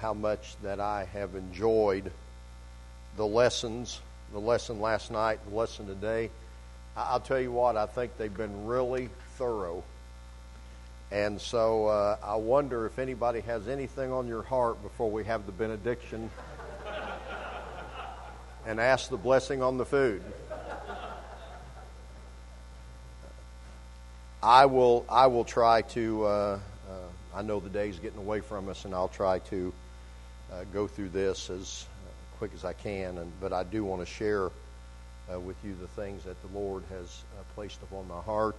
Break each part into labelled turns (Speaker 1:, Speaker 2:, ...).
Speaker 1: how much that I have enjoyed the lessons, the lesson last night, the lesson today. I'll tell you what, I think they've been really thorough. And so I wonder if anybody has anything on your heart before we have the benediction and ask the blessing on the food. I will try to, I know the day's getting away from us, and I'll try to go through this as quick as I can. But I do want to share with you the things that the Lord has placed upon my heart.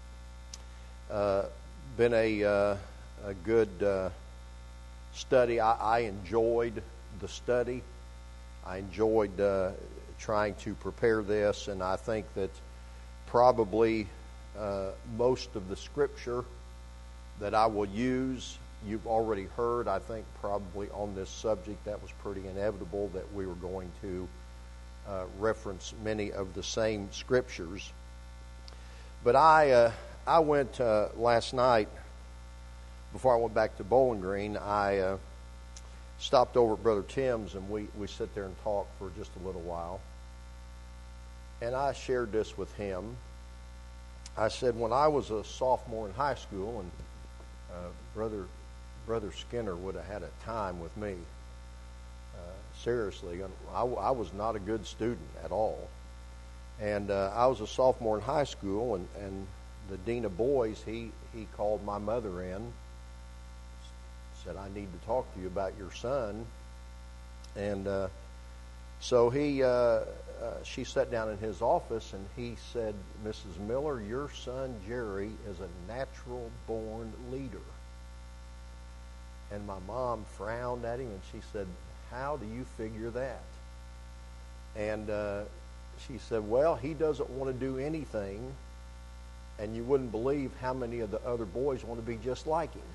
Speaker 1: Been a good study. I enjoyed the study. I enjoyed trying to prepare this, and I think that probably most of the scripture that I will use, you've already heard. I think probably on this subject that was pretty inevitable that we were going to reference many of the same scriptures. But I went last night, before I went back to Bowling Green, I stopped over at Brother Tim's, and we sit there and talk for just a little while. And I shared this with him. I said, when I was a sophomore in high school, and Brother Skinner would have had a time with me. Seriously, I was not a good student at all. And I was a sophomore in high school, and the dean of boys, he called my mother in, said, I need to talk to you about your son. And so she sat down in his office, and he said, Mrs. Miller, your son Jerry is a natural-born leader. And my mom frowned at him, and she said, how do you figure that? And she said, well, he doesn't want to do anything, and you wouldn't believe how many of the other boys want to be just like him.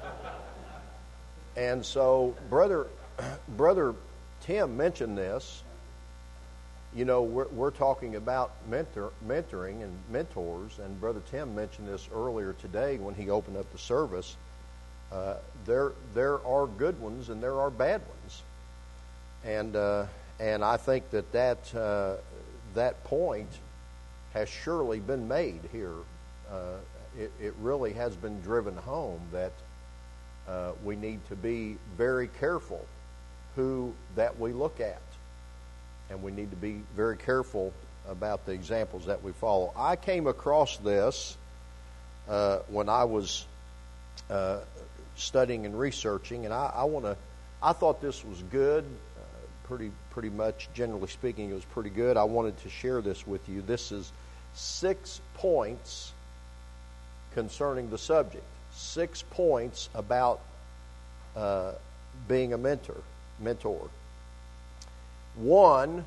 Speaker 1: And so Brother Tim mentioned this. You know, we're talking about mentoring and mentors, and Brother Tim mentioned this earlier today when he opened up the service. There are good ones and there are bad ones, and I think that point has surely been made here. It really has been driven home that we need to be very careful who that we look at. And we need to be very careful about the examples that we follow. I came across this when I was studying and researching, and I thought this was good. Pretty much, generally speaking, it was pretty good. I wanted to share this with you. This is 6 points concerning the subject. 6 points about being a mentor. 1,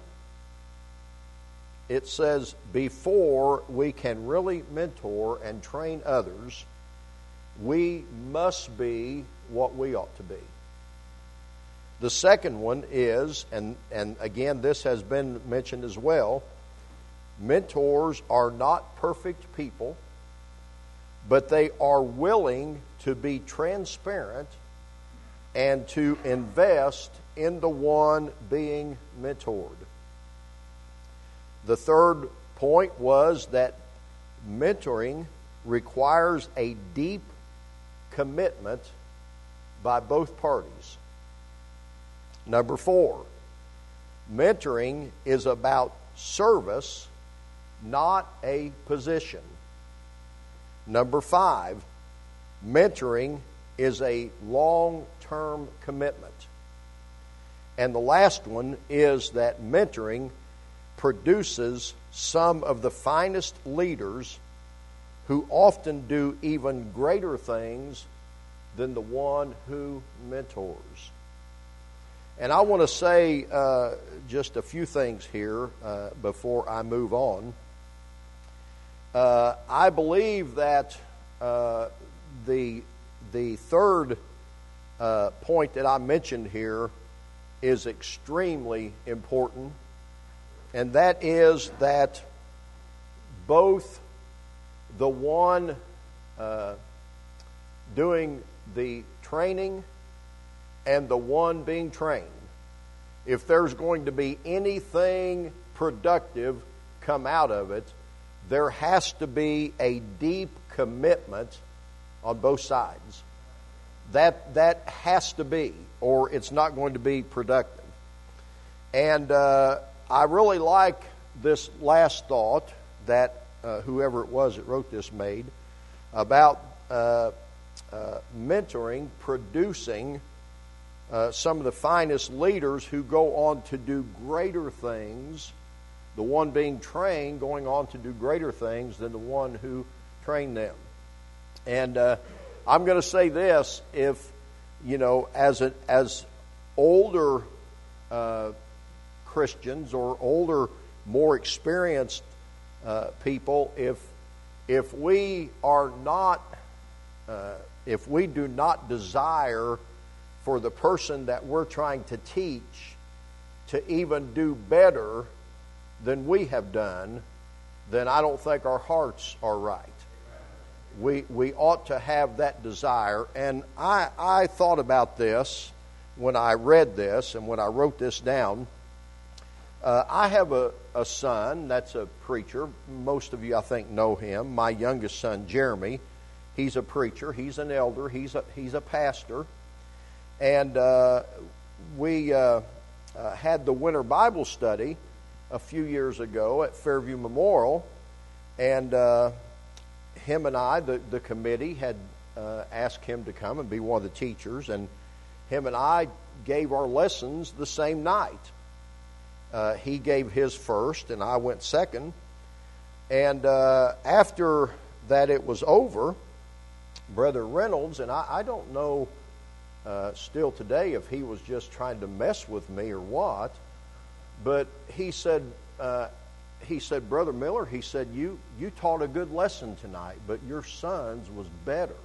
Speaker 1: it says, before we can really mentor and train others, we must be what we ought to be. The second one is, and again, this has been mentioned as well, mentors are not perfect people, but they are willing to be transparent and to invest in the one being mentored. The third point was that mentoring requires a deep commitment by both parties. Number 4, mentoring is about service, not a position. Number 5, mentoring is a long-term commitment. And the last one is that mentoring produces some of the finest leaders who often do even greater things than the one who mentors. And I want to say just a few things here before I move on. I believe that the third point that I mentioned here is extremely important, and that is that both the one doing the training and the one being trained, if there's going to be anything productive come out of it, there has to be a deep commitment on both sides. That has to be, or it's not going to be productive. And I really like this last thought that whoever it was that wrote this made about mentoring, producing some of the finest leaders who go on to do greater things, the one being trained going on to do greater things than the one who trained them. And I'm going to say this, if, as older Christians or older, more experienced people, if we do not desire for the person that we're trying to teach to even do better than we have done, then I don't think our hearts are right. We ought to have that desire. And I thought about this when I read this and when I wrote this down. I have a son that's a preacher. Most of you, I think, know him. My youngest son, Jeremy, he's a preacher. He's an elder. He's a pastor. And we had the winter Bible study a few years ago at Fairview Memorial, and him and I, the committee, had asked him to come and be one of the teachers, and him and I gave our lessons the same night. He gave his first, and I went second. And after that it was over, Brother Reynolds, and I don't know still today if he was just trying to mess with me or what, but he said, Brother Miller, he said, you taught a good lesson tonight, but your son's was better.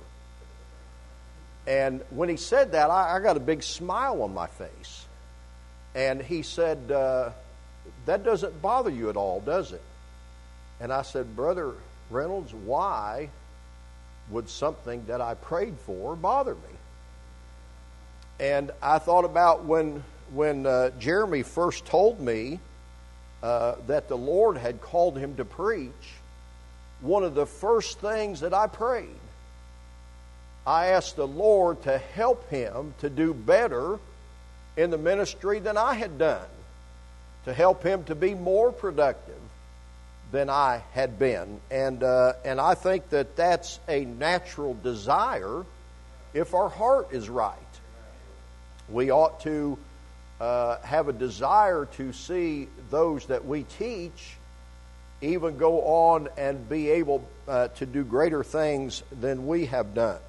Speaker 1: And when he said that, I got a big smile on my face. And he said, that doesn't bother you at all, does it? And I said, Brother Reynolds, why would something that I prayed for bother me? And I thought about when Jeremy first told me that the Lord had called him to preach, one of the first things that I prayed, I asked the Lord to help him to do better in the ministry than I had done, to help him to be more productive than I had been. And I think that that's a natural desire if our heart is right. We ought to have a desire to see those that we teach even go on and be able to do greater things than we have done.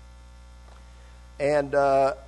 Speaker 1: And,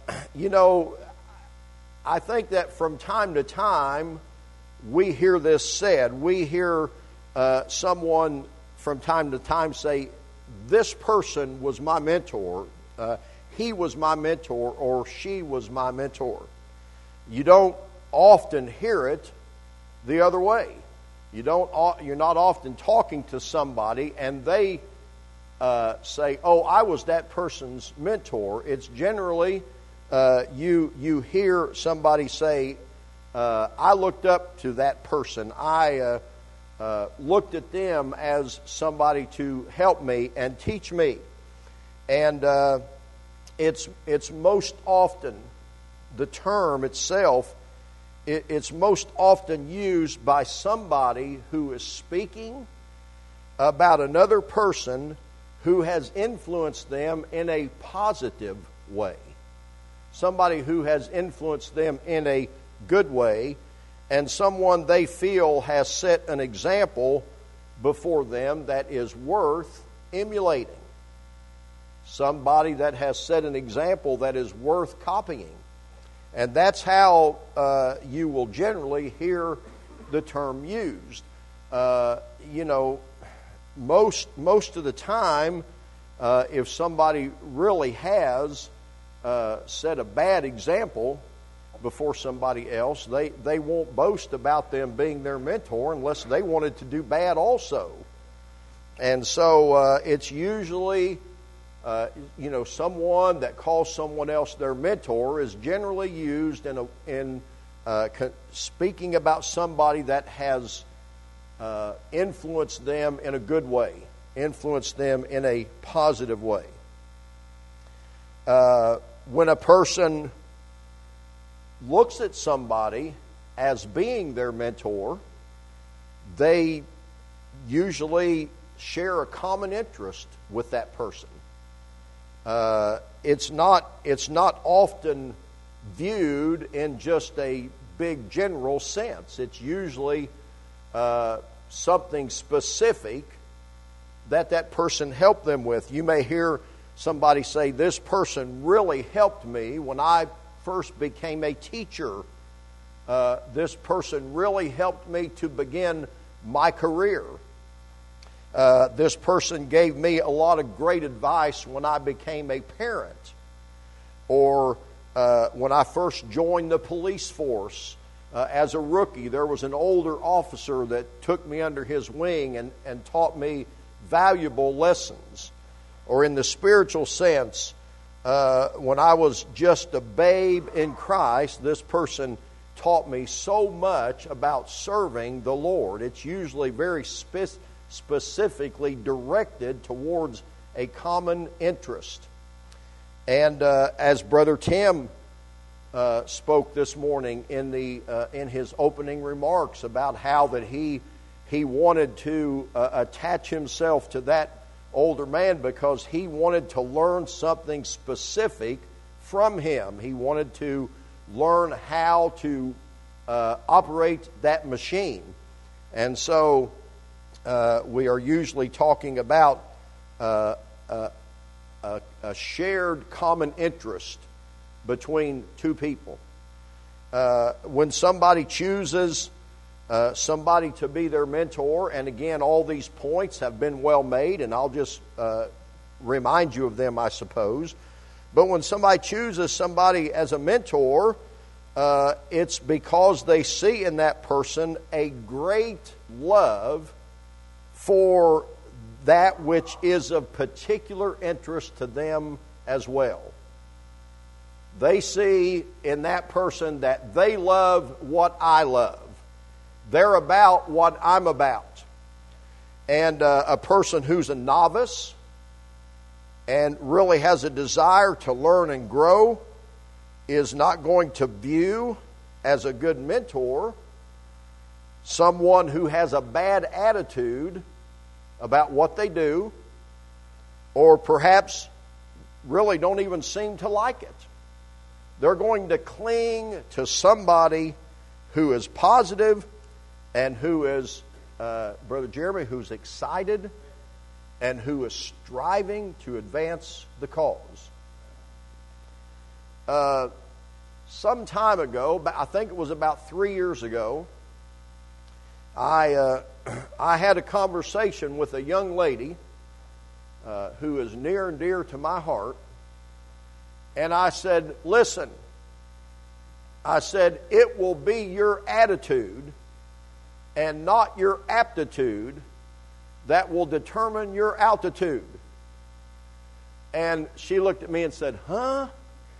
Speaker 1: I think that from time to time we hear this said. We hear someone from time to time say, this person was my mentor, he was my mentor, or she was my mentor. You don't often hear it the other way. You're not often talking to somebody and they say, oh, I was that person's mentor. It's generally you hear somebody say, I looked up to that person. I looked at them as somebody to help me and teach me. And it's most often, the term itself, it's most often used by somebody who is speaking about another person who has influenced them in a positive way. Somebody who has influenced them in a good way, and someone they feel has set an example before them that is worth emulating. Somebody that has set an example that is worth copying. And that's how you will generally hear the term used. Most of the time, if somebody really has set a bad example before somebody else, they won't boast about them being their mentor unless they wanted to do bad also. And so it's usually someone that calls someone else their mentor is generally used in speaking about somebody that has influenced them in a good way, influenced them in a positive way. When a person looks at somebody as being their mentor, they usually share a common interest with that person. It's not often viewed in just a big general sense. It's usually something specific that person helped them with. You may hear somebody say, "This person really helped me when I first became a teacher. This person really helped me to begin my career. This person gave me a lot of great advice when I became a parent." Or when I first joined the police force as a rookie, there was an older officer that took me under his wing and taught me valuable lessons. Or in the spiritual sense, when I was just a babe in Christ, this person taught me so much about serving the Lord. It's usually very specifically directed towards a common interest. And as Brother Tim spoke this morning in his opening remarks about how that he wanted to attach himself to that older man because he wanted to learn something specific from him. He wanted to learn how to operate that machine. And so we are usually talking about a shared common interest between two people. When somebody chooses somebody to be their mentor, and again, all these points have been well made, and I'll just remind you of them, I suppose. But when somebody chooses somebody as a mentor, it's because they see in that person a great love for that which is of particular interest to them as well. They see in that person that they love what I love. They're about what I'm about. And a person who's a novice and really has a desire to learn and grow is not going to view as a good mentor someone who has a bad attitude about what they do, or perhaps really don't even seem to like it. They're going to cling to somebody who is positive and who is, Brother Jeremy, who's excited and who is striving to advance the cause. Some time ago, I think it was about 3 years ago, I had a conversation with a young lady who is near and dear to my heart. And I said, "Listen," I said, "it will be your attitude and not your aptitude that will determine your altitude." And she looked at me and said, "Huh?"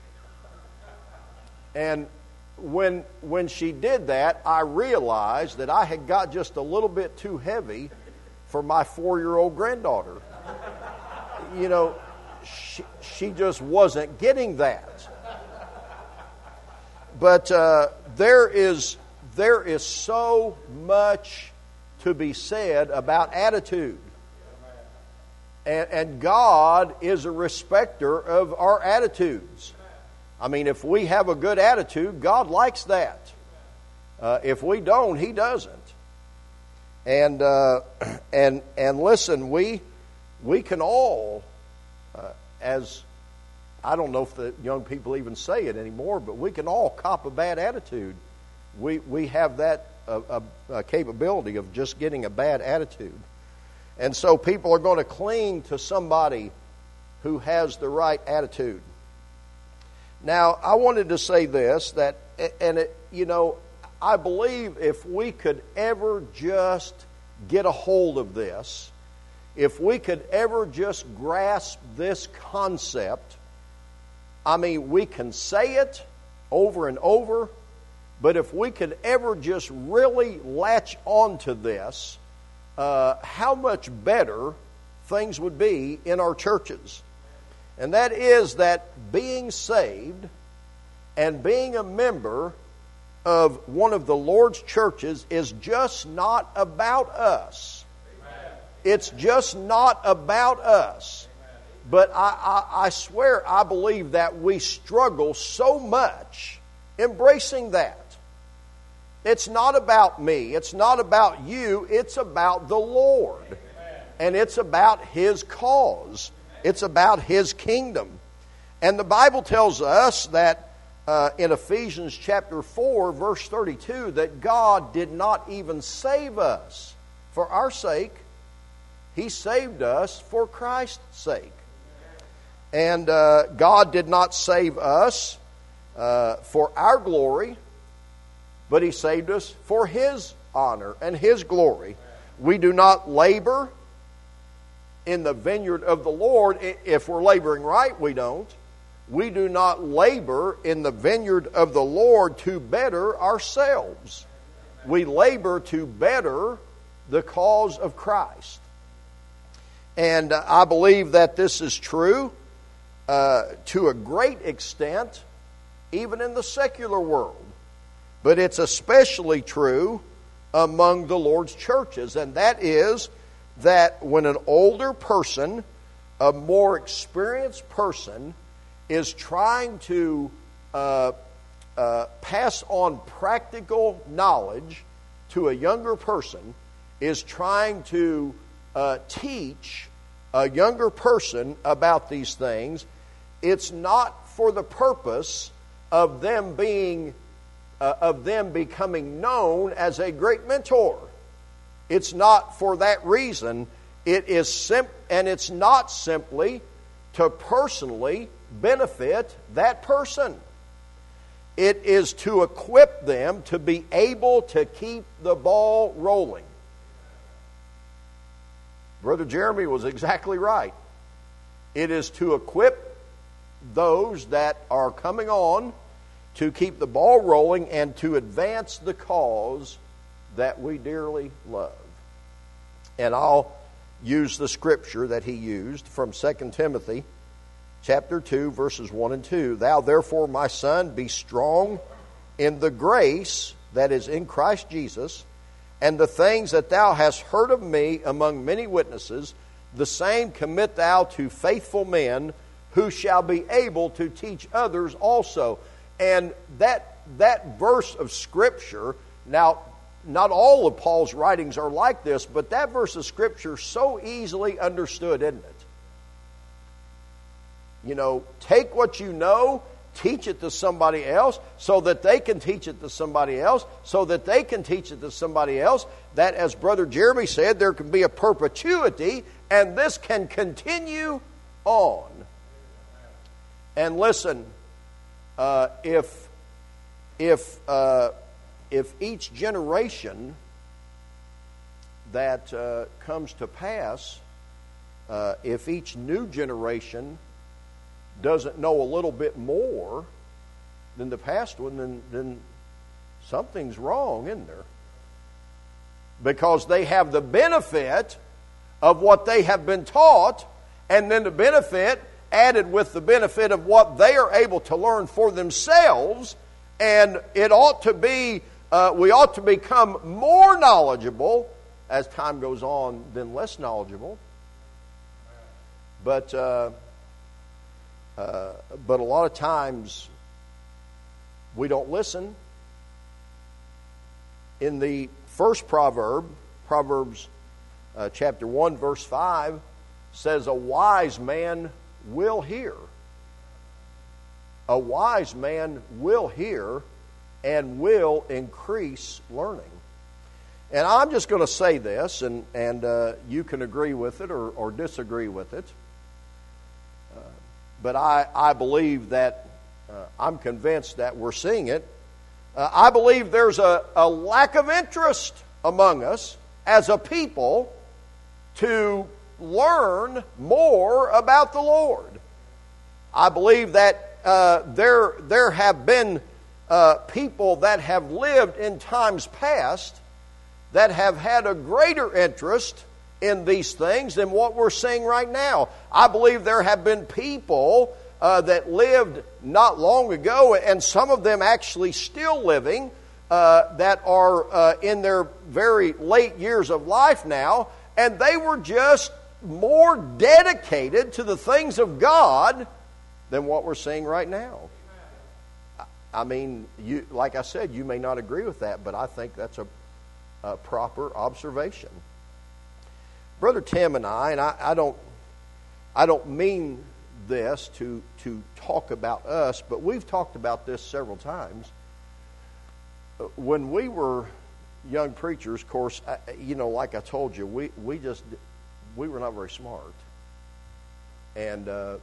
Speaker 1: And when she did that, I realized that I had got just a little bit too heavy for my 4-year-old granddaughter. You know, she just wasn't getting that. But there is so much to be said about attitude. And God is a respecter of our attitudes. I mean, if we have a good attitude, God likes that. If we don't, He doesn't. And listen, we can all, as I don't know if the young people even say it anymore, but we can all cop a bad attitude. We have that capability of just getting a bad attitude. And so people are going to cling to somebody who has the right attitude. Now, I wanted to say this, I believe if we could ever just get a hold of this, if we could ever just grasp this concept, I mean, we can say it over and over, but if we could ever just really latch onto this, how much better things would be in our churches. And that is that being saved and being a member of one of the Lord's churches is just not about us. It's just not about us. But I swear, I believe that we struggle so much embracing that. It's not about me. It's not about you. It's about the Lord. And it's about His cause. It's about His kingdom. And the Bible tells us that in Ephesians chapter 4, verse 32, that God did not even save us for our sake. He saved us for Christ's sake. And God did not save us for our glory, but He saved us for His honor and His glory. We do not labor in the vineyard of the Lord. If we're laboring right, we don't. We do not labor in the vineyard of the Lord to better ourselves. We labor to better the cause of Christ. And I believe that this is true to a great extent, even in the secular world. But it's especially true among the Lord's churches. And that is that when an older person, a more experienced person, is trying to pass on practical knowledge to a younger person, is trying to teach a younger person about these things, it's not for the purpose of them becoming known as a great mentor. It's not for that reason. It is and it's not simply to personally benefit that person. It is to equip them to be able to keep the ball rolling. Brother Jeremy was exactly right. It is to equip those that are coming on to keep the ball rolling and to advance the cause that we dearly love. And I'll use the scripture that he used from 2 Timothy chapter 2, verses 1 and 2. Thou therefore, my son, be strong in the grace that is in Christ Jesus, and the things that thou hast heard of me among many witnesses, the same commit thou to faithful men who shall be able to teach others also. And that verse of Scripture, now, not all of Paul's writings are like this, but that verse of Scripture is so easily understood, isn't it? You know, take what you know, teach it to somebody else, so that they can teach it to somebody else, so that they can teach it to somebody else, that, as Brother Jeremy said, there can be a perpetuity, and this can continue on. And listen, if each generation that comes to pass, if each new generation doesn't know a little bit more than the past one, then something's wrong, isn't there? Because they have the benefit of what they have been taught, and then the benefit added with the benefit of what they are able to learn for themselves, and it ought to be, we ought to become more knowledgeable as time goes on than less knowledgeable. But a lot of times we don't listen. In the first proverb, Proverbs chapter 1, verse 5, says, a wise man will hear. A wise man will hear and will increase learning. And I'm just going to say this, and you can agree with it or disagree with it. But I believe that, I'm convinced that we're seeing it. I believe there's a lack of interest among us as a people to learn more about the Lord. I believe that there have been people that have lived in times past that have had a greater interest in these things than what we're seeing right now. I believe there have been people that lived not long ago, and some of them actually still living, that are in their very late years of life now, and they were just more dedicated to the things of God than what we're seeing right now. I mean, like I said, you may not agree with that, but I think that's a proper observation. Brother Tim and I don't mean this to talk about us, but we've talked about this several times. When we were young preachers, of course, like I told you, we were not very smart, and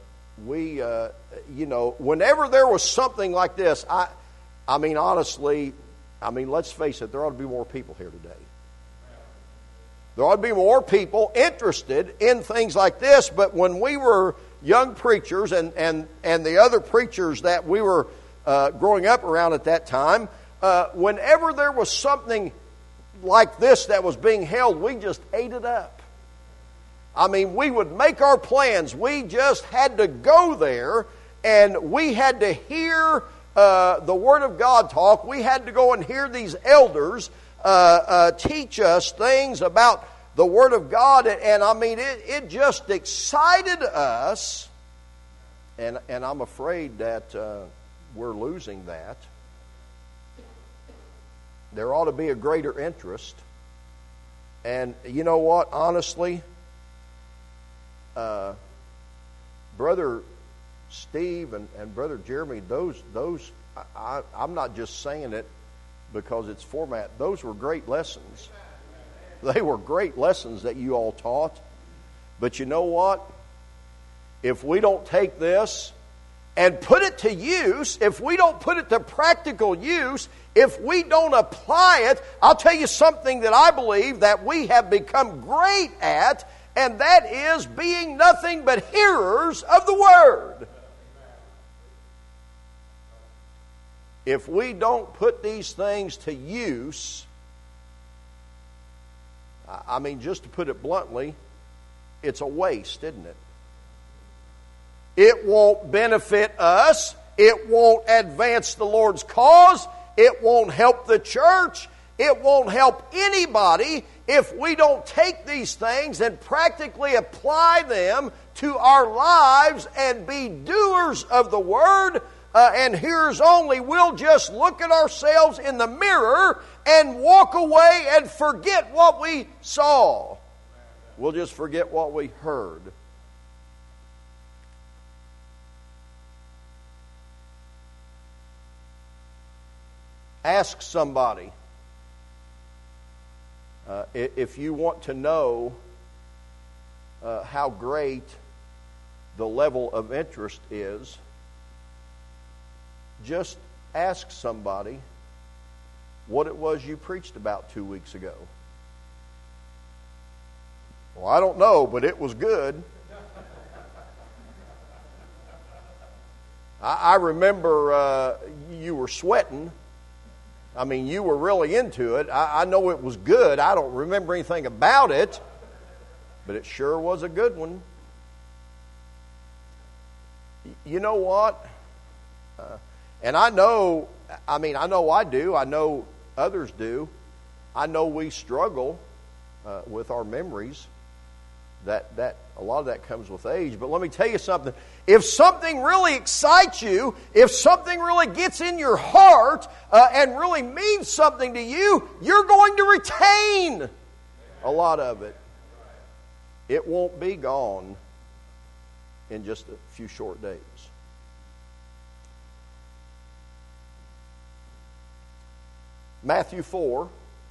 Speaker 1: whenever there was something like this, I mean, honestly, let's face it, there ought to be more people here today. There ought to be more people interested in things like this. But when we were young preachers and the other preachers that we were growing up around at that time, whenever there was something like this that was being held, we just ate it up. I mean, we would make our plans. We just had to go there, and we had to hear the Word of God talk. We had to go and hear these elders teach us things about the Word of God, and I mean, it just excited us, and I'm afraid that we're losing that. There ought to be a greater interest, and you know what, honestly, Brother Steve and Brother Jeremy, I'm not just saying it because it's format. Those were great lessons. They were great lessons that you all taught. But you know what? If we don't take this and put it to use, if we don't put it to practical use, if we don't apply it, I'll tell you something that I believe that we have become great at, and that is being nothing but hearers of the Word. If we don't put these things to use, I mean, just to put it bluntly, it's a waste, isn't it? It won't benefit us. It won't advance the Lord's cause. It won't help the church. It won't help anybody if we don't take these things and practically apply them to our lives and be doers of the Word and hearers only. We'll just look at ourselves in the mirror and walk away and forget what we saw. We'll just forget what we heard. Ask somebody if you want to know how great the level of interest is. Just ask somebody what it was you preached about 2 weeks ago. Well, I don't know, but it was good. I remember you were sweating. I mean, you were really into it. I know it was good. I don't remember anything about it, but it sure was a good one. You know what? And I know I do. I know others do. I know we struggle with our memories. That a lot of that comes with age. But let me tell you something. If something really excites you, if something really gets in your heart and really means something to you, you're going to retain a lot of it. It won't be gone in just a few short days. Matthew 4,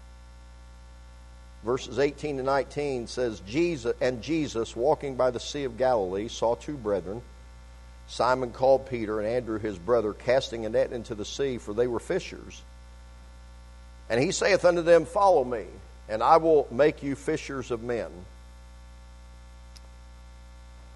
Speaker 1: verses 18 to 19 says, Jesus, walking by the Sea of Galilee, saw two brethren, Simon called Peter and Andrew his brother, casting a net into the sea, for they were fishers. And he saith unto them, Follow me, and I will make you fishers of men.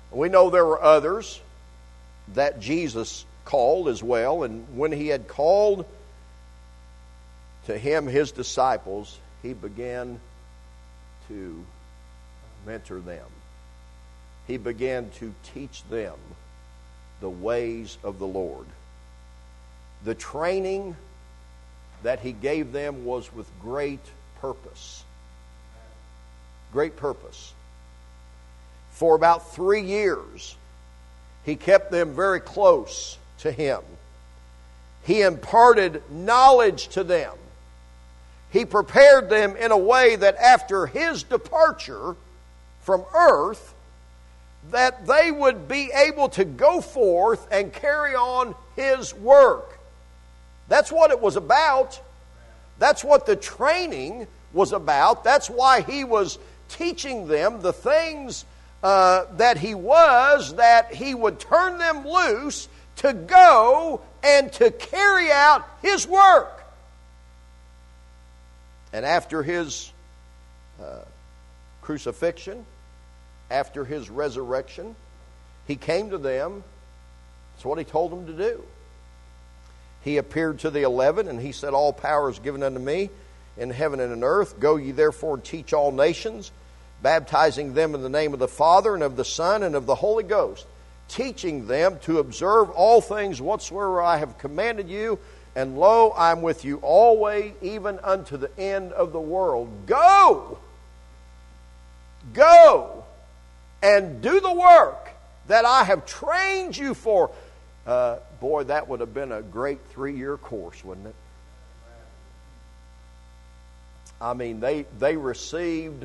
Speaker 1: We know there were others that Jesus called as well, and when he had called to him his disciples, he began to mentor them. He began to teach them the ways of the Lord. The training that he gave them was with great purpose. Great purpose. For about 3 years, he kept them very close to him. He imparted knowledge to them. He prepared them in a way that after his departure from earth, that they would be able to go forth and carry on his work. That's what it was about. That's what the training was about. That's why he was teaching them the things that he was, that he would turn them loose to go and to carry out his work. And after his crucifixion, after his resurrection, he came to them. That's what he told them to do. He appeared to the 11, and he said, "All power is given unto me in heaven and in earth. Go ye therefore and teach all nations, baptizing them in the name of the Father and of the Son and of the Holy Ghost, teaching them to observe all things whatsoever I have commanded you. And lo, I am with you always, even unto the end of the world." Go! Go! And do the work that I have trained you for. Boy, that would have been a great 3-year course, wouldn't it? I mean, they received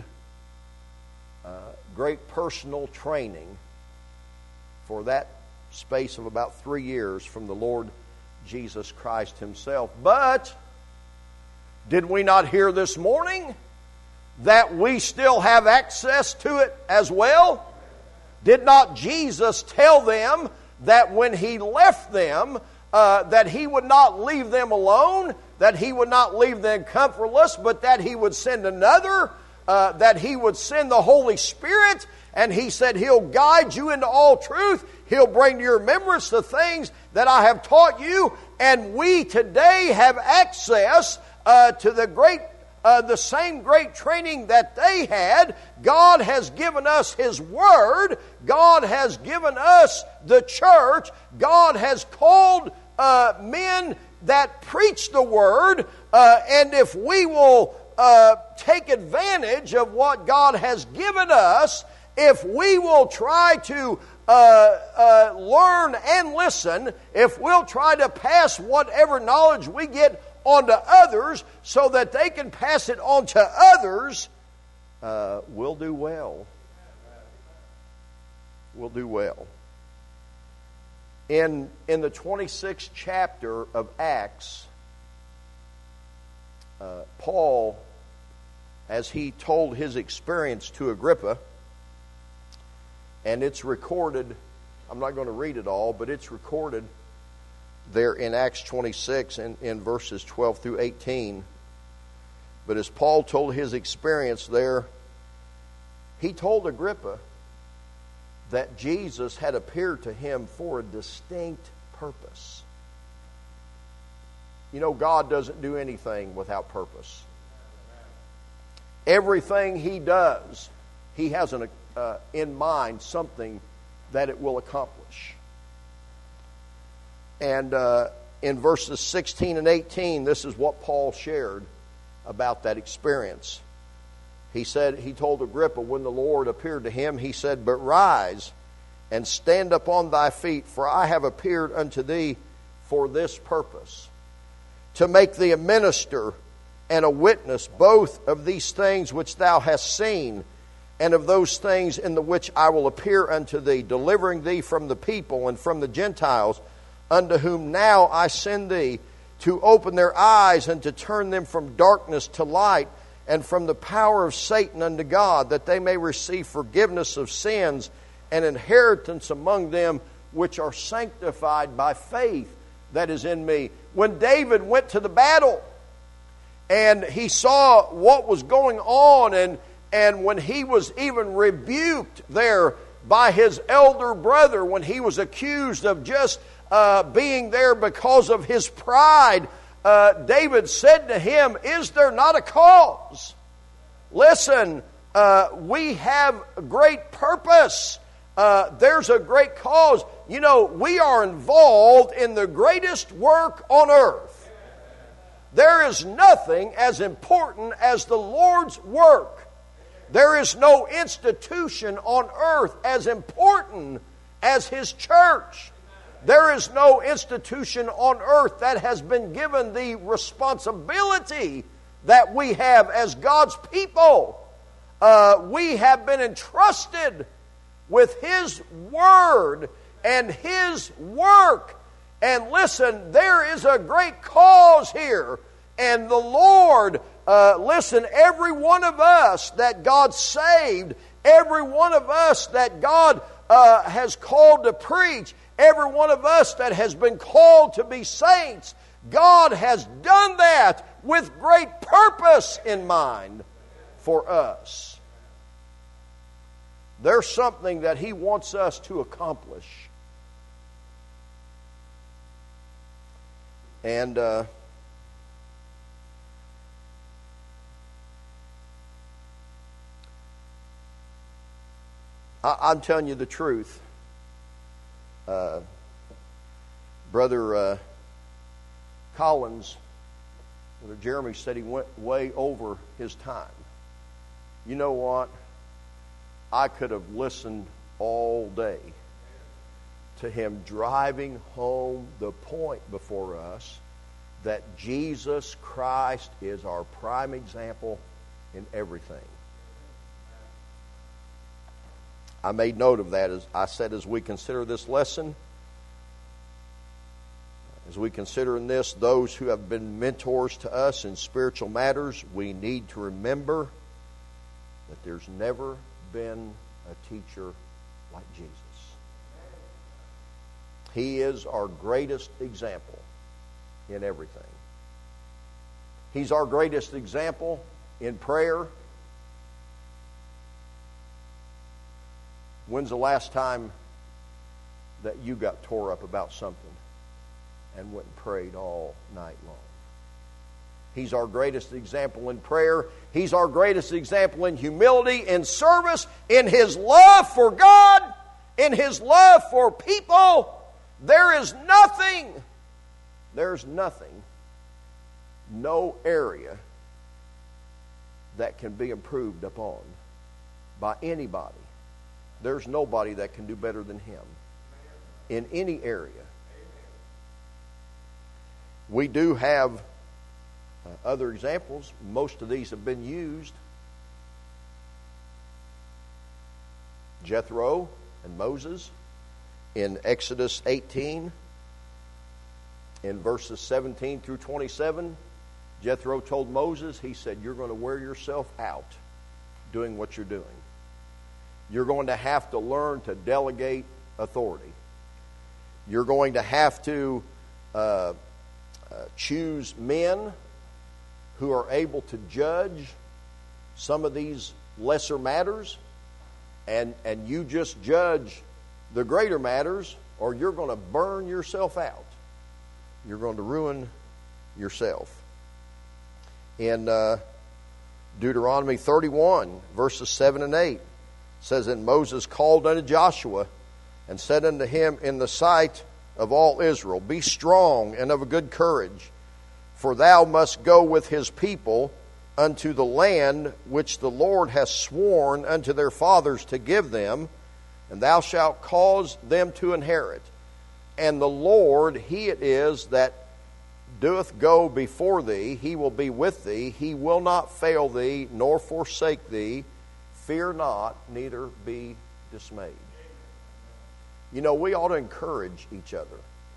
Speaker 1: great personal training for that space of about 3 years from the Lord Jesus Christ himself. But did we not hear this morning that we still have access to it as well? Did not Jesus tell them that when he left them, that he would not leave them alone, that he would not leave them comfortless, but that he would send another, that he would send the Holy Spirit, and he said he'll guide you into all truth. He'll bring to your remembrance the things that I have taught you. And we today have access to the same great training that they had. God has given us his word. God has given us the church. God has called men that preach the word. And if we will take advantage of what God has given us, if we will try to learn and listen, if we'll try to pass whatever knowledge we get on to others so that they can pass it on to others, we'll do well. We'll do well. In the 26th chapter of Acts, Paul, as he told his experience to Agrippa, and it's recorded, I'm not going to read it all, but it's recorded there in Acts 26 and in verses 12 through 18. But as Paul told his experience there, he told Agrippa that Jesus had appeared to him for a distinct purpose. You know, God doesn't do anything without purpose. Everything he does, he has in mind something that it will accomplish. And in verses 16 and 18, this is what Paul shared about that experience. He said, he told Agrippa when the Lord appeared to him, he said, "But rise and stand up on thy feet, for I have appeared unto thee for this purpose, to make thee a minister and a witness both of these things which thou hast seen, and of those things in the which I will appear unto thee, delivering thee from the people and from the Gentiles, unto whom now I send thee, to open their eyes and to turn them from darkness to light, and from the power of Satan unto God, that they may receive forgiveness of sins and inheritance among them which are sanctified by faith that is in me." When David went to the battle and he saw what was going on, and when he was even rebuked there by his elder brother when he was accused of just being there because of his pride, David said to him, "Is there not a cause?" Listen, we have great purpose. There's a great cause. You know, we are involved in the greatest work on earth. There is nothing as important as the Lord's work. There is no institution on earth as important as His church. There is no institution on earth that has been given the responsibility that we have as God's people. We have been entrusted with His Word and His work. And listen, there is a great cause here. And the Lord, listen, every one of us that God saved, every one of us that God has called to preach, every one of us that has been called to be saints, God has done that with great purpose in mind for us. There's something that He wants us to accomplish. And I'm telling you the truth. Brother Collins, Brother Jeremy said he went way over his time. You know what? I could have listened all day to him driving home the point before us that Jesus Christ is our prime example in everything. I made note of that. As I said, as we consider this lesson, as we consider in this those who have been mentors to us in spiritual matters, we need to remember that there's never been a teacher like Jesus. He is our greatest example in everything. He's our greatest example in prayer. When's the last time that you got tore up about something and went and prayed all night long? He's our greatest example in prayer. He's our greatest example in humility, in service, in His love for God, in His love for people. There's nothing, no area that can be improved upon by anybody. There's nobody that can do better than Him in any area. We do have other examples. Most of these have been used. Jethro and Moses in Exodus 18, in verses 17 through 27, Jethro told Moses, he said, "You're going to wear yourself out doing what you're doing. You're going to have to learn to delegate authority. You're going to have to choose men who are able to judge some of these lesser matters, and you just judge the greater matters, or you're going to burn yourself out. You're going to ruin yourself." In Deuteronomy 31, verses 7 and 8, says, "And Moses called unto Joshua, and said unto him in the sight of all Israel, Be strong and of a good courage, for thou must go with his people unto the land which the Lord hath sworn unto their fathers to give them, and thou shalt cause them to inherit. And the Lord, He it is that doeth go before thee. He will be with thee. He will not fail thee, nor forsake thee. Fear not, neither be dismayed." You know, we ought to encourage each other.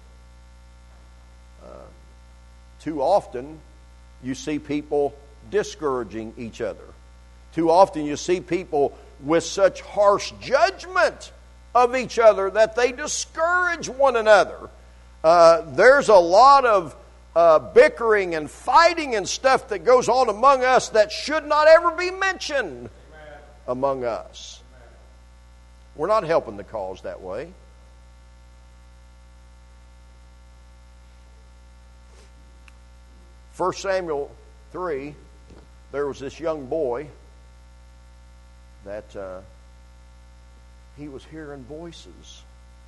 Speaker 1: Too often, you see people discouraging each other. Too often, you see people with such harsh judgment of each other that they discourage one another. There's a lot of bickering and fighting and stuff that goes on among us that should not ever be mentioned among us. We're not helping the cause that way. First Samuel 3, there was this young boy that he was hearing voices.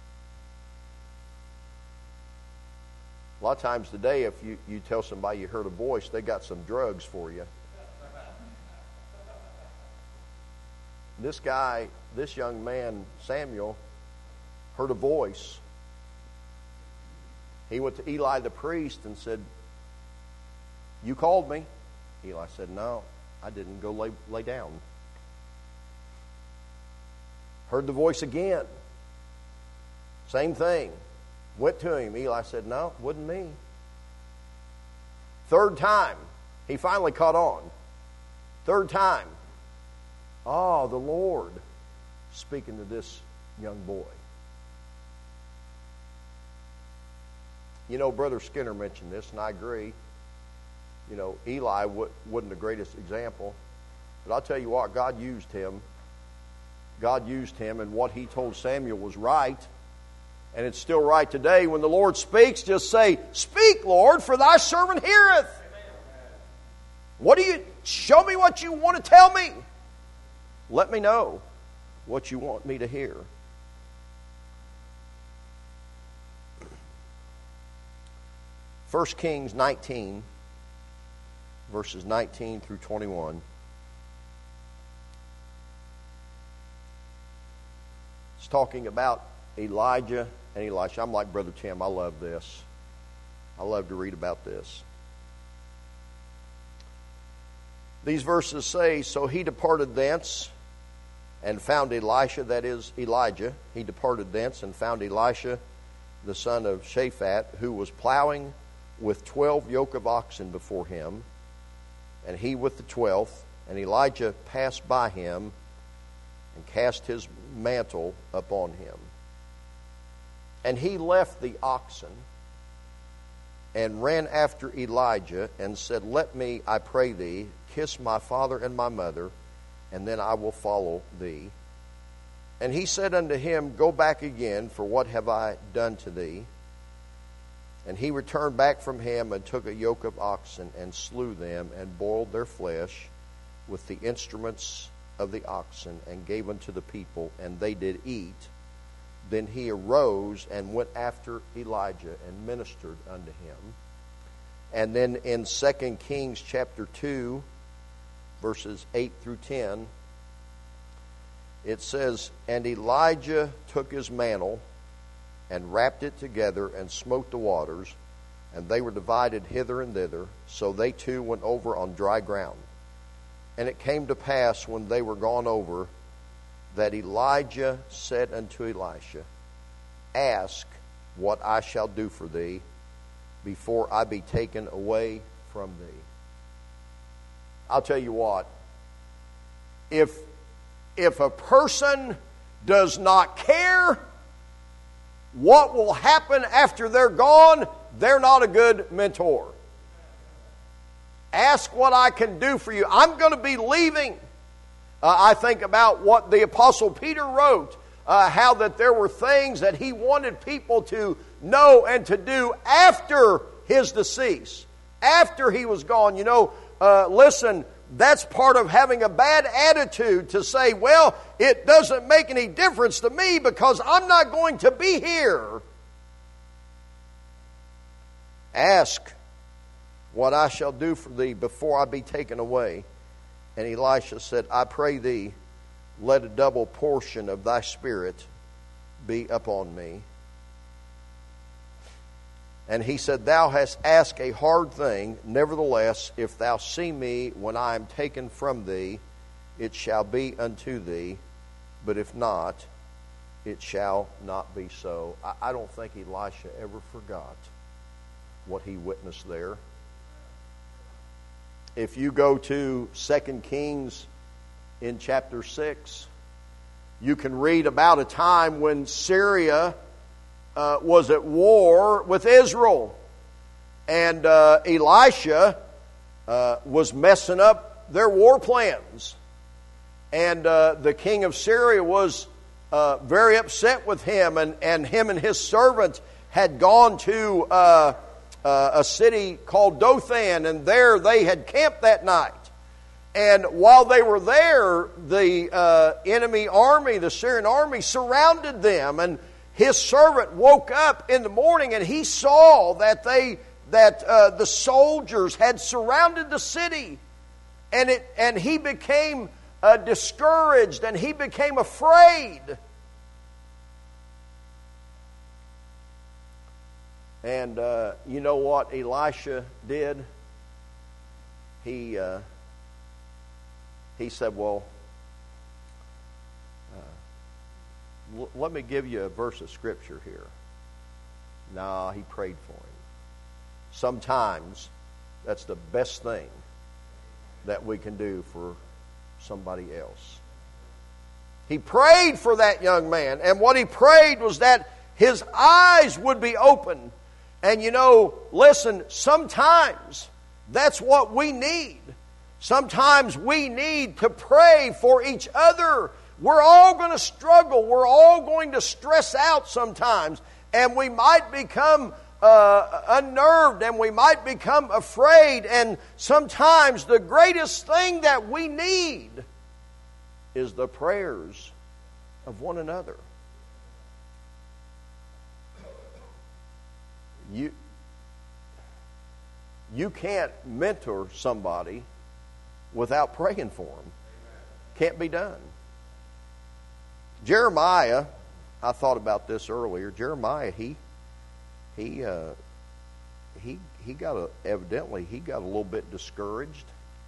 Speaker 1: A lot of times today, if you tell somebody you heard a voice, they got some drugs for you. This young man, Samuel, heard a voice. He went to Eli the priest and said, "You called me." Eli said, "No, I didn't. Go lay down." Heard the voice again. Same thing. Went to him. Eli said, "No, it wasn't me." Third time, he finally caught on. Third time, the Lord speaking to this young boy. You know, Brother Skinner mentioned this, and I agree. You know, Eli wasn't the greatest example, but I'll tell you what, God used him. God used him, and what he told Samuel was right. And it's still right today. When the Lord speaks, just say, "Speak, Lord, for thy servant heareth." Show me what you want to tell me. Let me know what you want me to hear. First Kings 19, verses 19 through 21. It's talking about Elijah and Elisha. I'm like Brother Tim. I love this. I love to read about this. These verses say, "So he departed thence and found Elisha," that is Elijah. "He departed thence and found Elisha, the son of Shaphat, who was plowing with 12 yoke of oxen before him, and he with the 12th. And Elijah passed by him and cast his mantle upon him. And he left the oxen and ran after Elijah and said, 'Let me, I pray thee, kiss my father and my mother, and then I will follow thee.' And he said unto him, 'Go back again, for what have I done to thee?' And he returned back from him and took a yoke of oxen and slew them and boiled their flesh with the instruments of the oxen and gave unto the people, and they did eat. Then he arose and went after Elijah and ministered unto him." And then in 2 Kings chapter 2, verses 8 through 10, it says, "And Elijah took his mantle and wrapped it together and smote the waters, and they were divided hither and thither. So they too went over on dry ground. And it came to pass, when they were gone over, that Elijah said unto Elisha, 'Ask what I shall do for thee before I be taken away from thee.'" I'll tell you what, if a person does not care what will happen after they're gone, they're not a good mentor. Ask what I can do for you. I'm going to be leaving. I think about what the Apostle Peter wrote, how that there were things that he wanted people to know and to do after his decease, after he was gone. You know, listen, that's part of having a bad attitude, to say, well, it doesn't make any difference to me because I'm not going to be here. Ask what I shall do for thee before I be taken away. And Elisha said, "I pray thee, let a double portion of thy spirit be upon me." And he said, "Thou hast asked a hard thing. Nevertheless, if thou see me when I am taken from thee, it shall be unto thee. But if not, it shall not be so." I don't think Elisha ever forgot what he witnessed there. If you go to 2 Kings in chapter 6, you can read about a time when Syria was at war with Israel. And Elisha was messing up their war plans. And the king of Syria was very upset with him, and him and his servant had gone to a city called Dothan, and there they had camped that night. And while they were there, the enemy army, the Syrian army, surrounded them. And his servant woke up in the morning, and he saw that the soldiers had surrounded the city, and he became discouraged, and he became afraid. And you know what Elisha did? He said, well, let me give you a verse of Scripture here. Nah, he prayed for him. Sometimes that's the best thing that we can do for somebody else. He prayed for that young man, and what he prayed was that his eyes would be open. And you know, listen, sometimes that's what we need. Sometimes we need to pray for each other. We're all going to struggle. We're all going to stress out sometimes. And we might become unnerved, and we might become afraid. And sometimes the greatest thing that we need is the prayers of one another. You can't mentor somebody without praying for them. Can't be done. Jeremiah, I thought about this earlier. Jeremiah, he got evidently he got a little bit discouraged.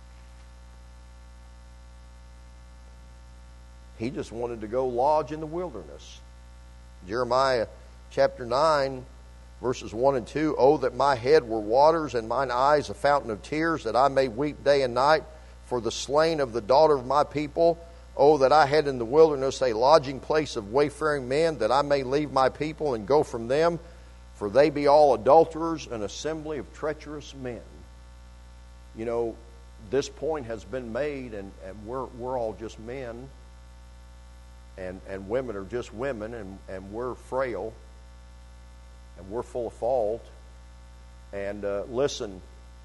Speaker 1: He just wanted to go lodge in the wilderness. Jeremiah chapter 9, verses 1 and 2. Oh, that my head were waters, and mine eyes a fountain of tears, that I may weep day and night for the slain of the daughter of my people. Oh, that I had in the wilderness a lodging place of wayfaring men, that I may leave my people and go from them. For they be all adulterers, an assembly of treacherous men. You know, this point has been made, and we're all just men, and women are just women, and we're frail, and we're full of fault. And listen,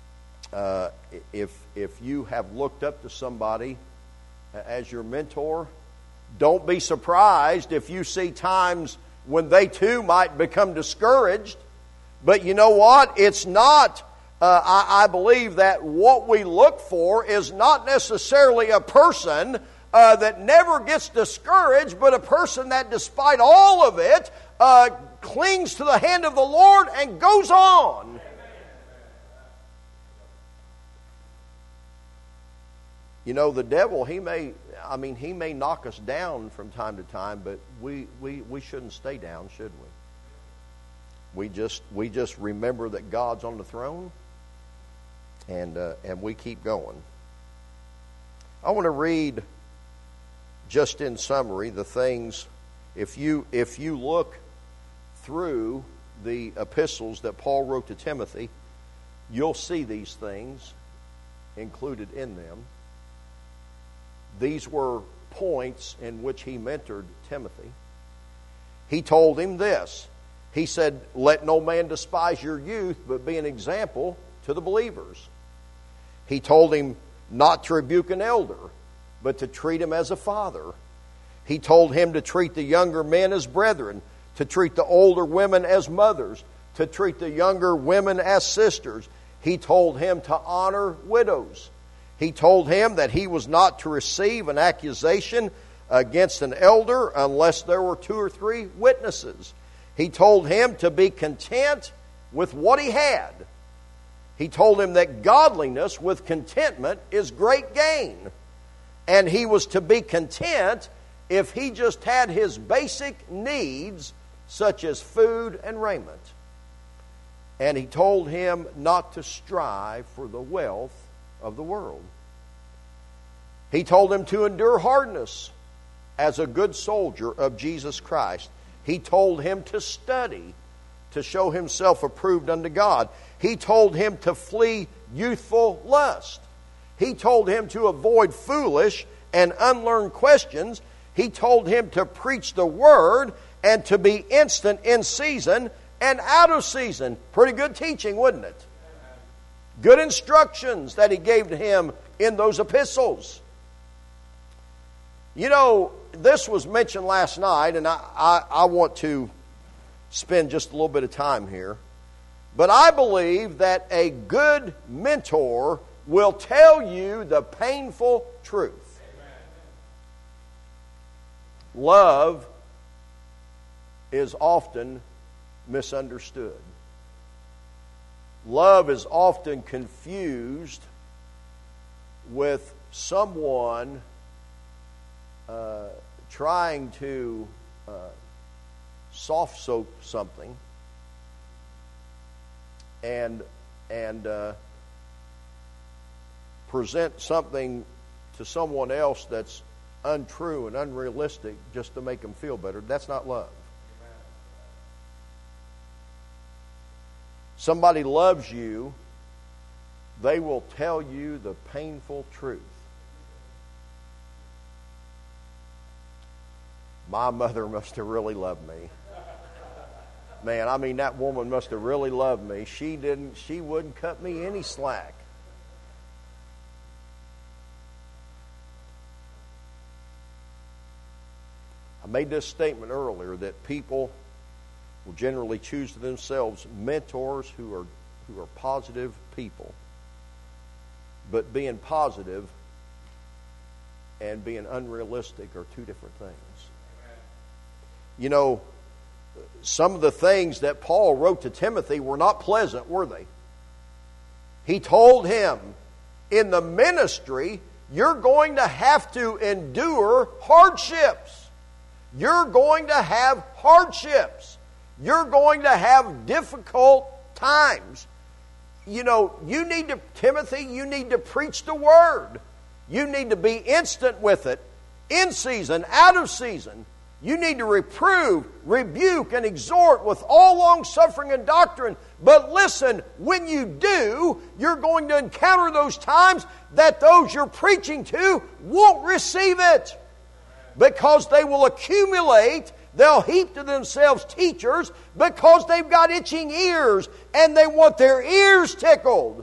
Speaker 1: if you have looked up to somebody as your mentor, don't be surprised if you see times when they too might become discouraged. But you know what? It's not, I believe that what we look for is not necessarily a person that never gets discouraged, but a person that despite all of it clings to the hand of the Lord and goes on. You know, the devil, he may knock us down from time to time, but we shouldn't stay down, should we? We just remember that God's on the throne, and we keep going. I want to read, just in summary, the things. If you look through the epistles that Paul wrote to Timothy, you'll see these things included in them. These were points in which he mentored Timothy. He told him this. He said, let no man despise your youth, but be an example to the believers. He told him not to rebuke an elder, but to treat him as a father. He told him to treat the younger men as brethren, to treat the older women as mothers, to treat the younger women as sisters. He told him to honor widows. He told him that he was not to receive an accusation against an elder unless there were 2 or 3 witnesses. He told him to be content with what he had. He told him that godliness with contentment is great gain. And he was to be content if he just had his basic needs, such as food and raiment. And he told him not to strive for the wealth of the world. He told him to endure hardness as a good soldier of Jesus Christ. He told him to study to show himself approved unto God. He told him to flee youthful lust. He told him to avoid foolish and unlearned questions. He told him to preach the word and to be instant in season and out of season. Pretty good teaching, wouldn't it? Good instructions that he gave to him in those epistles. You know, this was mentioned last night, and I want to spend just a little bit of time here. But I believe that a good mentor will tell you the painful truth. Love is often misunderstood. Love is often confused with someone trying to soft soap something and present something to someone else that's untrue and unrealistic just to make them feel better. That's not love. Somebody loves you, they will tell you the painful truth. My mother must have really loved me. Man, I mean, that woman must have really loved me. She wouldn't cut me any slack. I made this statement earlier that people will generally choose to themselves mentors who are positive people. But being positive and being unrealistic are two different things. You know, some of the things that Paul wrote to Timothy were not pleasant, were they? He told him, in the ministry, you're going to have to endure hardships. You're going to have hardships. You're going to have difficult times. You know, Timothy, you need to preach the word. You need to be instant with it, in season, out of season. You need to reprove, rebuke, and exhort with all long-suffering and doctrine. But listen, when you do, you're going to encounter those times that those you're preaching to won't receive it. Because they will accumulate, they'll heap to themselves teachers because they've got itching ears and they want their ears tickled.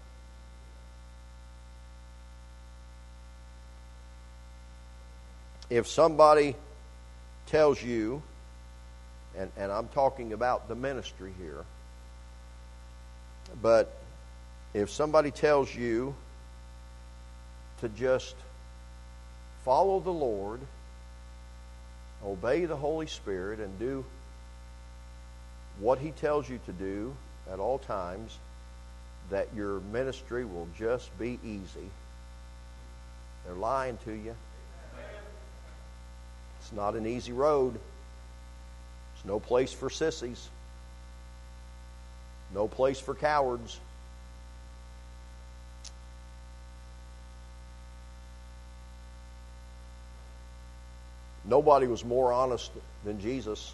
Speaker 1: If somebody tells you, and I'm talking about the ministry here, but if somebody tells you to just follow the Lord, obey the Holy Spirit, and do what He tells you to do at all times, that your ministry will just be easy, they're lying to you. It's not an easy road. It's no place for sissies. No place for cowards. Nobody was more honest than Jesus.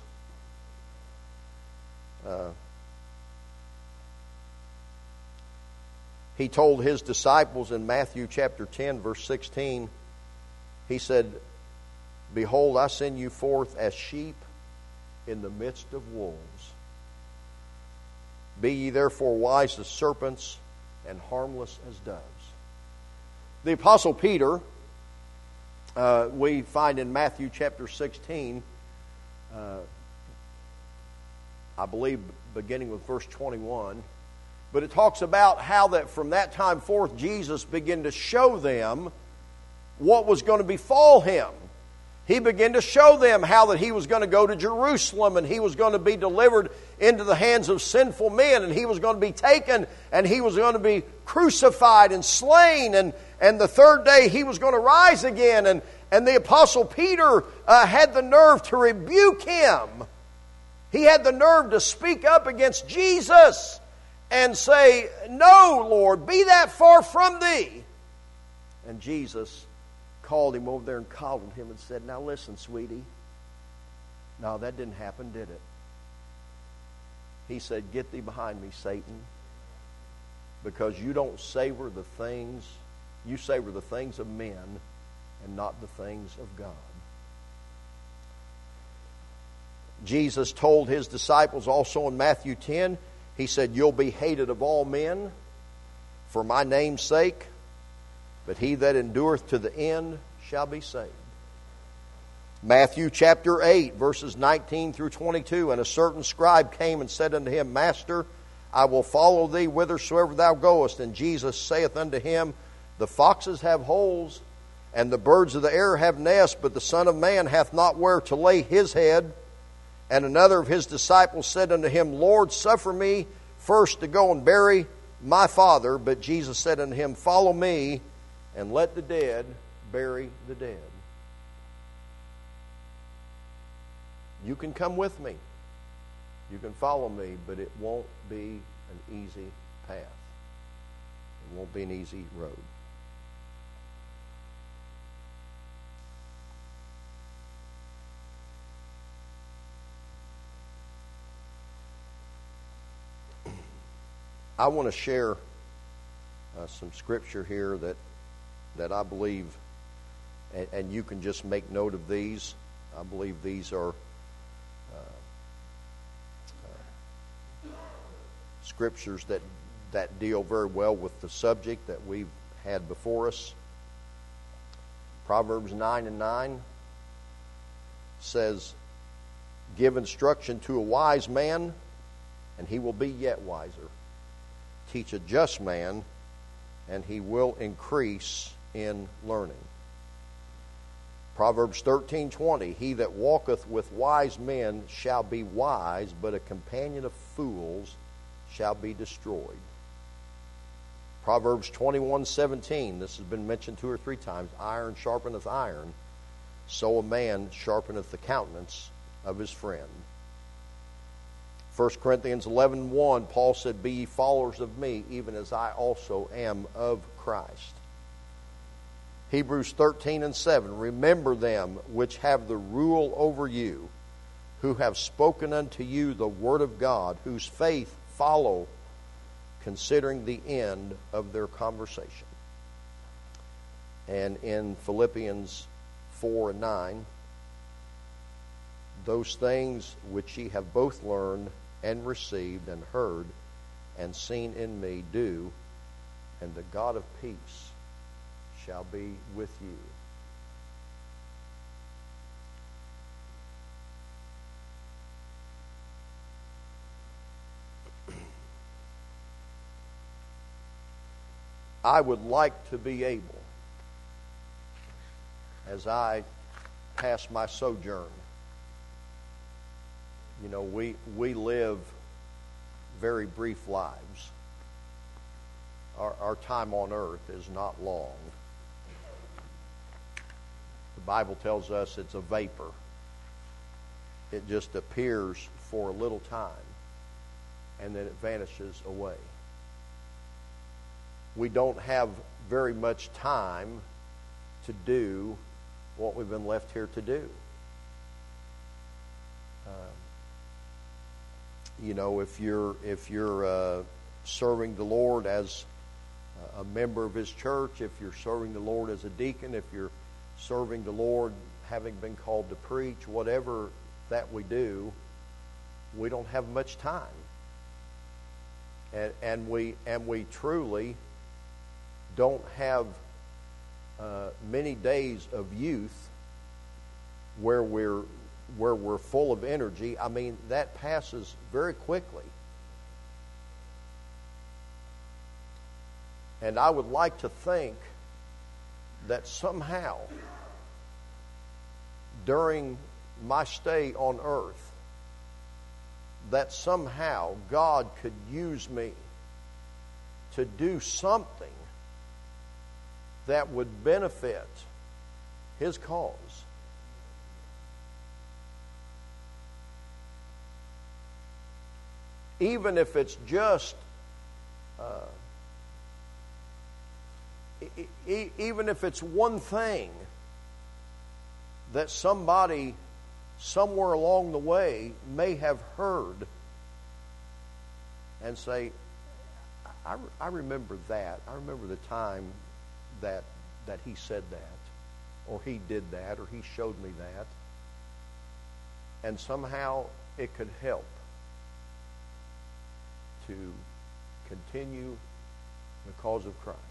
Speaker 1: He told His disciples in Matthew chapter 10, verse 16, He said, "Behold, I send you forth as sheep in the midst of wolves. Be ye therefore wise as serpents and harmless as doves." The Apostle Peter, we find in Matthew chapter 16, I believe beginning with verse 21, but it talks about how that from that time forth Jesus began to show them what was going to befall Him. He began to show them how that He was going to go to Jerusalem and He was going to be delivered into the hands of sinful men and He was going to be taken and He was going to be crucified and slain and the third day He was going to rise again. And the Apostle Peter had the nerve to rebuke Him. He had the nerve to speak up against Jesus and say, "No, Lord, be that far from Thee." And Jesus called him over there and coddled him and said, "Now listen, sweetie. No, that didn't happen, did it?" He said, "Get thee behind me, Satan, because you don't savor the things, you savor the things of men and not the things of God." Jesus told his disciples also in Matthew 10, he said, "You'll be hated of all men for my name's sake, but he that endureth to the end shall be saved." Matthew chapter 8, verses 19 through 22, "And a certain scribe came and said unto him, Master, I will follow thee whithersoever thou goest. And Jesus saith unto him, The foxes have holes, and the birds of the air have nests, but the Son of Man hath not where to lay his head. And another of his disciples said unto him, Lord, suffer me first to go and bury my father. But Jesus said unto him, Follow me, and let the dead bury the dead." You can come with me. You can follow me, but it won't be an easy path. It won't be an easy road. I want to share some scripture here that I believe, and you can just make note of these. I believe these are scriptures that deal very well with the subject that we've had before us. Proverbs 9:9 says, "Give instruction to a wise man, and he will be yet wiser. Teach a just man, and he will increase in learning." Proverbs 13:20, "He that walketh with wise men shall be wise, but a companion of fools shall be destroyed." Proverbs 21:17, this has been mentioned 2 or 3 times, "Iron sharpeneth iron, so a man sharpeneth the countenance of his friend." 1 Corinthians 11:1, Paul said, "Be ye followers of me, even as I also am of Christ." Hebrews 13:7, "Remember them which have the rule over you, who have spoken unto you the word of God, whose faith follow, considering the end of their conversation." And in Philippians 4:9, "Those things which ye have both learned and received and heard and seen in me do, and the God of peace shall be with you." I would like to be able, as I pass my sojourn, you know, we live very brief lives. Our time on earth is not long. The Bible tells us it's a vapor. It just appears for a little time, and then it vanishes away. We don't have very much time to do what we've been left here to do. You know, if you're serving the Lord as a member of His church, if you're serving the Lord as a deacon, if you're serving the Lord having been called to preach, whatever that we do, we don't have much time, and we truly don't have many days of youth where we're full of energy. I mean, that passes very quickly. And I would like to think that somehow during my stay on earth, that somehow God could use me to do something that would benefit His cause. Even if it's just, even if it's one thing that somebody somewhere along the way may have heard and say, I remember that. I remember the time that he said that, or he did that, or he showed me that. and somehow it could help to continue the cause of Christ.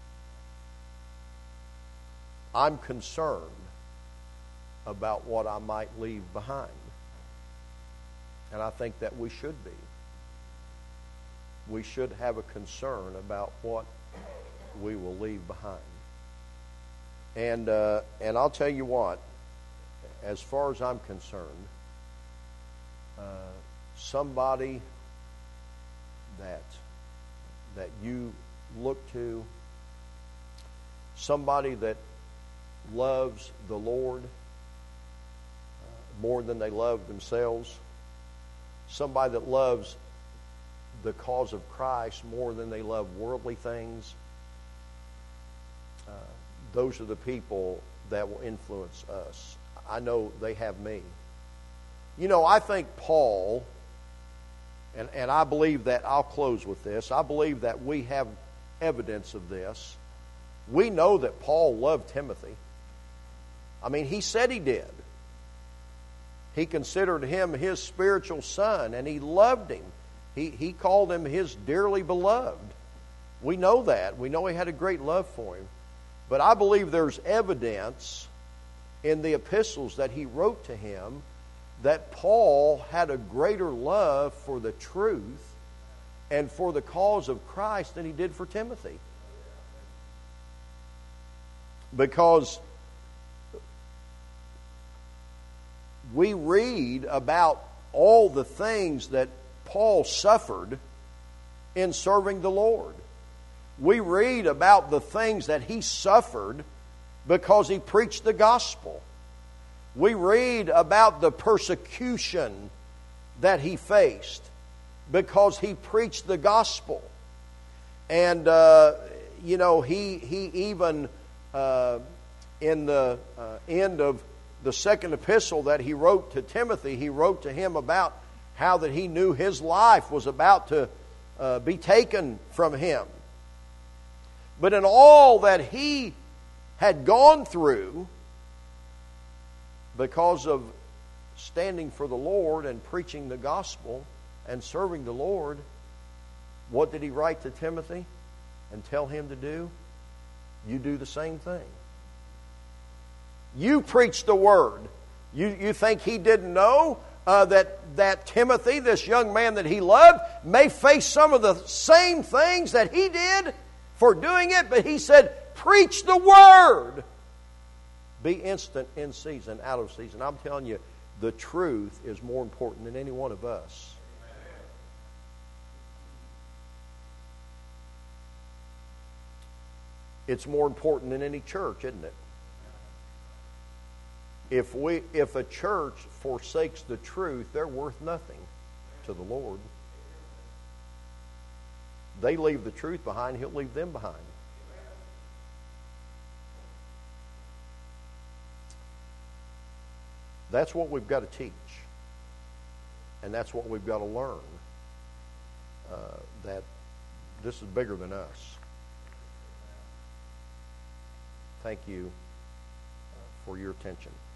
Speaker 1: I'm concerned about what I might leave behind. And I think that we should be. We should have a concern about what we will leave behind. And I'll tell you what, as far as I'm concerned, somebody that you look to, somebody that loves the Lord more than they love themselves, somebody that loves the cause of Christ more than they love worldly things, those are the people that will influence us. I know they have me. You know, I think Paul, and I believe that, I'll close with this, I believe that we have evidence of this. We know that Paul loved Timothy. I mean, he said he did. He considered him his spiritual son, and he loved him. He called him his dearly beloved. We know that. We know he had a great love for him. But I believe there's evidence in the epistles that he wrote to him that Paul had a greater love for the truth and for the cause of Christ than he did for Timothy. Because we read about all the things that Paul suffered in serving the Lord. We read about the things that he suffered because he preached the gospel. We read about the persecution that he faced because he preached the gospel. And, he even, in the end of the second epistle that he wrote to Timothy, he wrote to him about how that he knew his life was about to be taken from him. But in all that he had gone through, because of standing for the Lord and preaching the gospel and serving the Lord, what did he write to Timothy and tell him to do? You do the same thing. You preach the word. You think he didn't know that Timothy, this young man that he loved, may face some of the same things that he did for doing it? But he said, preach the word. Be instant in season, out of season. I'm telling you, the truth is more important than any one of us. It's more important than any church, isn't it? If a church forsakes the truth, they're worth nothing to the Lord. They leave the truth behind, He'll leave them behind. That's what we've got to teach. And that's what we've got to learn. That this is bigger than us. Thank you for your attention.